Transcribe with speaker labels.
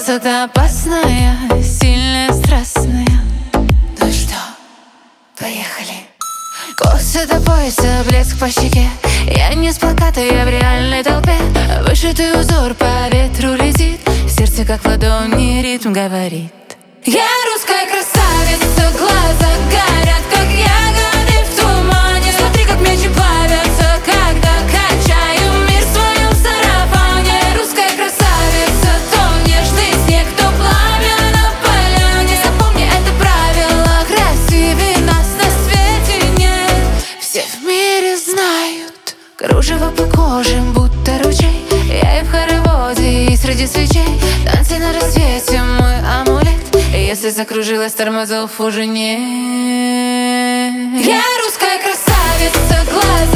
Speaker 1: красота опасная, сильная, страстная. Ну что, поехали. Косы до пояса, блеск по щеке. Я не с плаката, я в реальной толпе. Вышитый узор по ветру летит. Сердце как в ладони ритм говорит. Я русская красавица, глаза горят, как ягоды в тумане. Смотри, как мечи плавятся, когда качаю мир в своем сарафане. Русская красавица, то нежный снег, то пламя на поляне. Запомни это правило, красивее нас на свете нет. Все в мире знают, кружево по коже, будто ручей. Я и в хороводе, и среди свечей. Танцы на рассвете, мой амулет. Если закружилась, тормозов уже нет. Я русская красавица, глаз